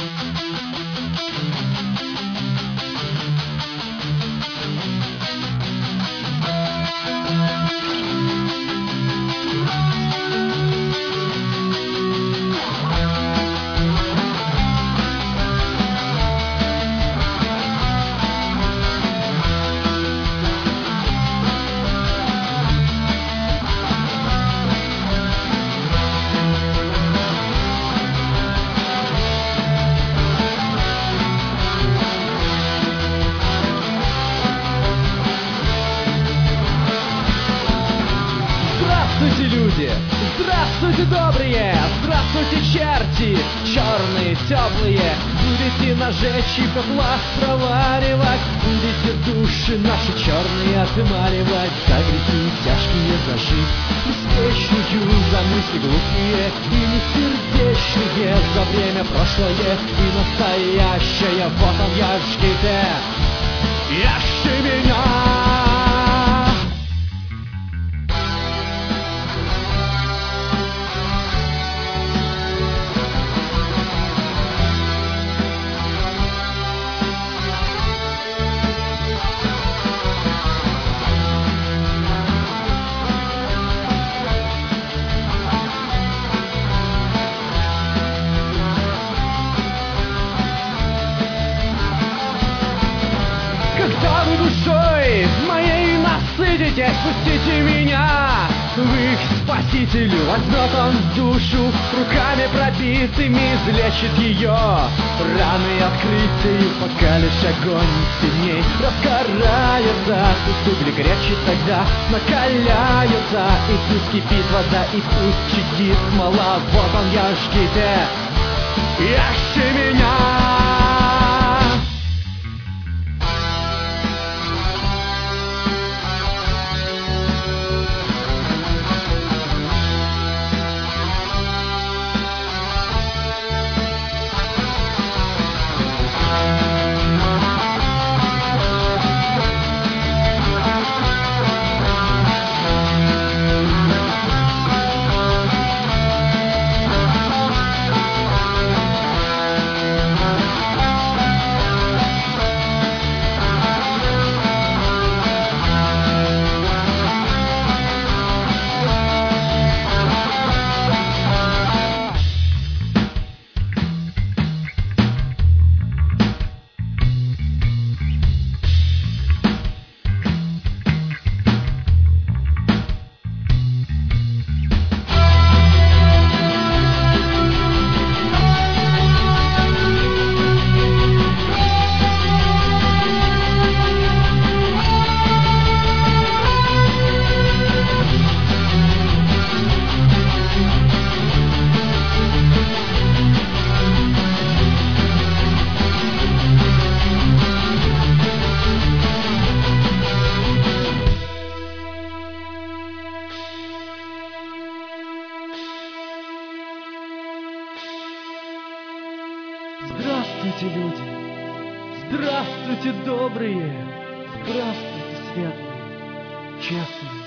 Здравствуйте, люди! Здравствуйте, добрые! Здравствуйте, черти! Черные, теплые! Будете на жечь в котлах проваривать, будете души наши черные отмаливать, за грехи тяжкие, за жизнь беспечную, за мысли глупые и несердечные, за время прошлое и настоящее. Вот он, я жгите! Ешьте меня! Когда вы душой моей насытитесь, пустите меня в их спасителю. Возьмет он душу, руками пробитыми излечит ее. Раны открытые, пока лишь огонь сильней разгорается. Пусть угли горячие тогда накаляются, и пусть кипит вода, и пусть чадит смола. Вот он, я жгите, ешьте меня! Здравствуйте, люди! Здравствуйте, добрые! Здравствуйте, светлые, честные!